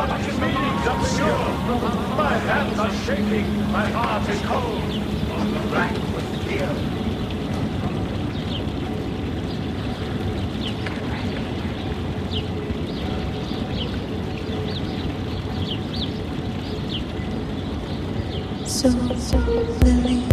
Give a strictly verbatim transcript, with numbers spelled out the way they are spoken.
Feelings obscure. My hands are shaking. My heart is cold. Black with fear. So, Lily.